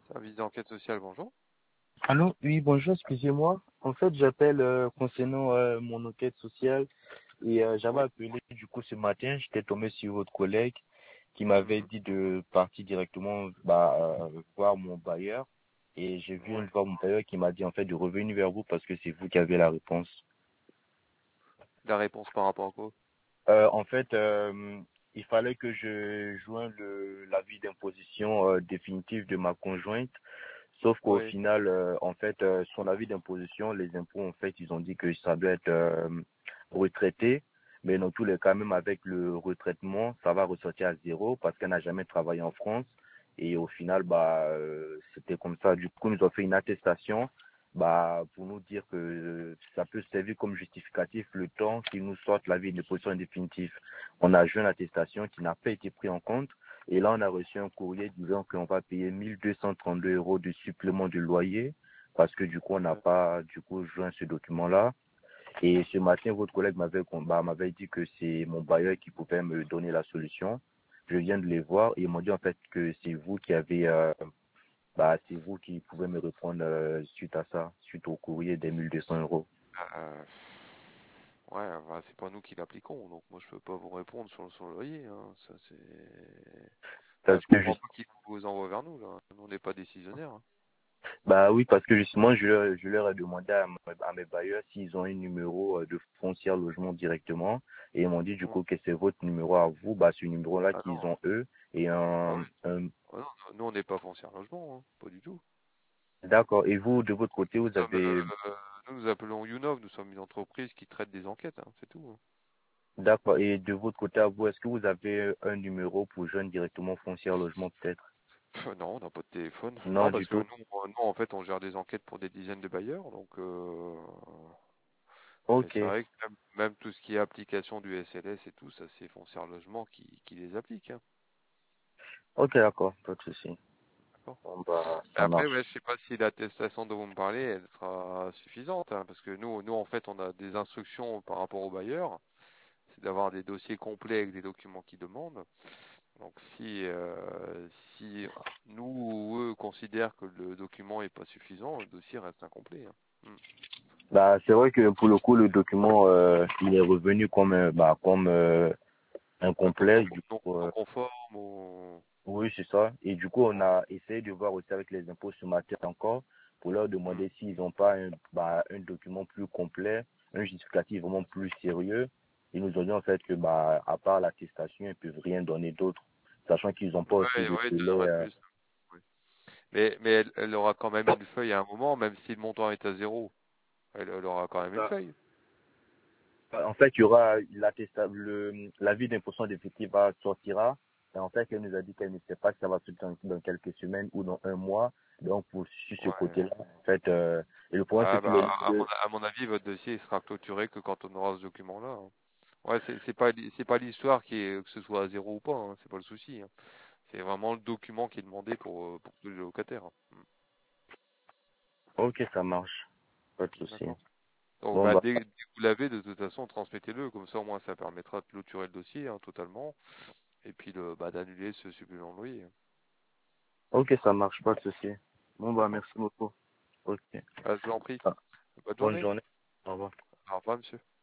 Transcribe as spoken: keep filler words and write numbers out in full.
Service d'enquête sociale, bonjour. Allô, oui, bonjour, excusez-moi. En fait, j'appelle euh, concernant euh, mon enquête sociale et euh, j'avais Oui. appelé du coup ce matin, j'étais tombé sur votre collègue qui m'avait Mhm. dit de partir directement bah, euh, voir mon bailleur et j'ai vu Ouais. une voir mon bailleur qui m'a dit en fait de revenir vers vous parce que c'est vous qui avez la réponse. La réponse par rapport à quoi? Euh, en fait, euh, il fallait que je joigne le l'avis d'imposition euh, définitive de ma conjointe. Sauf qu'au Oui. final, euh, en fait, euh, son avis d'imposition, les impôts, en fait, ils ont dit que ça doit être euh, retraité. Mais dans tous les cas, même avec le retraitement, ça va ressortir à zéro parce qu'elle n'a jamais travaillé en France. Et au final, bah, euh, c'était comme ça. Du coup, ils nous ont fait une attestation bah, pour nous dire que euh, ça peut servir comme justificatif le temps qu'ils nous sortent l'avis d'imposition définitif. On a joué une attestation qui n'a pas été prise en compte. Et là, on a reçu un courrier disant qu'on va payer mille deux cent trente-deux euros de supplément de loyer parce que du coup, on n'a Ouais. pas du coup joint ce document-là. Et ce matin, votre collègue m'avait bah, m'avait dit que c'est mon bailleur qui pouvait me donner la solution. Je viens de les voir et ils m'ont dit en fait que c'est vous qui avez, euh, bah, c'est vous qui pouvez me répondre euh, suite à ça, suite au courrier des mille deux cents euros. Euh, ouais, bah, c'est pas nous qui l'appliquons, donc moi je peux pas vous répondre sur, sur le loyer. Hein. Ça c'est. Enfin, Parce je que comprends juste, pas qui vous envoie vers nous là. Nous on n'est pas décisionnaires. Hein. bah oui, parce que justement, je, leur- je leur ai demandé à, m- à mes bailleurs s'ils ont un numéro euh, de foncière logement directement. Et ils m'ont dit du Mm. coup que c'est votre numéro à vous, bah ce numéro-là Ah qu'ils non. ont eux. Et Ah un, oui. un- Ah non, nous on n'est pas foncière logement, hein. Pas du tout. d'accord. Et vous, de votre côté, Nous vous sommes, euh, avez, nous nous appelons Younov, nous sommes une entreprise qui traite des enquêtes, hein, c'est tout. Hein. d'accord. Et de votre côté à vous, est-ce que vous avez un numéro pour joindre directement foncière logement peut-être? Pff, non, on n'a pas de téléphone. Non, Non, du parce que tout. nous, euh, nous, en fait, on gère des enquêtes pour des dizaines de bailleurs. Donc, euh, et Ok. c'est vrai que même, même tout ce qui est application du S L S et tout, ça, c'est Foncière Logement qui, qui les applique. Hein. Ok, d'accord. Pas de souci. D'accord. Bon, bah, Mais ça après, marche. ouais, je sais pas si l'attestation dont vous me parlez, elle sera suffisante, hein, parce que nous, nous, en fait, on a des instructions par rapport aux bailleurs. C'est d'avoir des dossiers complets avec des documents qu'ils demandent. Donc, si, euh, si nous ou eux considèrent que le document est pas suffisant, le dossier reste incomplet. Hein. Hmm. Bah, c'est vrai que pour le coup, le document, euh, il est revenu comme, euh, bah, comme euh, Bah, comme non, incomplet. Du non, coup, non euh, conforme ou... oui, c'est ça. Et du coup, on Ouais. a essayé de voir aussi avec les impôts ce matin encore pour leur Hmm. demander s'ils n'ont pas un, bah, un document plus complet, un justificatif vraiment plus sérieux. Ils nous ont dit en fait que, bah, à part l'attestation, ils ne peuvent rien donner d'autre, sachant qu'ils n'ont pas aussi Ouais, de ouais, il te délai. donnerait euh, plus. Ouais. Mais, mais elle, elle aura quand même une feuille à un moment, même si le montant est à zéro. Elle, elle aura quand même une Ça, feuille. en fait, il y aura l'attesta- le, l'avis d'imposition définitive va sortira. Et en fait, elle nous a dit qu'elle ne sait pas si ça va se faire dans, dans quelques semaines ou dans un mois. Donc, pour, sur ce Ouais. côté-là, en fait, euh, et le problème, Ouais, c'est que bah, les à mon, deux, à mon avis, votre dossier il sera clôturé que quand on aura ce document-là. Hein. Ouais, c'est c'est pas, li- c'est pas l'histoire qui est que ce soit à zéro ou pas. Hein, c'est pas le souci. Hein. C'est vraiment le document qui est demandé pour, euh, pour tous les locataires. Hein. ok, ça marche. Pas de Hmm. souci. D'accord. Donc, Bon, bah, bah, dès, dès que vous l'avez, de toute façon, transmettez-le. Comme ça, au moins, ça permettra de clôturer le dossier hein, totalement. Et puis, le, bah, d'annuler ce supplément de loyer. Hein. ok, ça marche. Pas de souci. Bon, bah, D'accord? merci beaucoup. Ok. Bah, je vous en prie. Ah, Bonne bonne journée. journée. Au revoir. Au revoir, monsieur.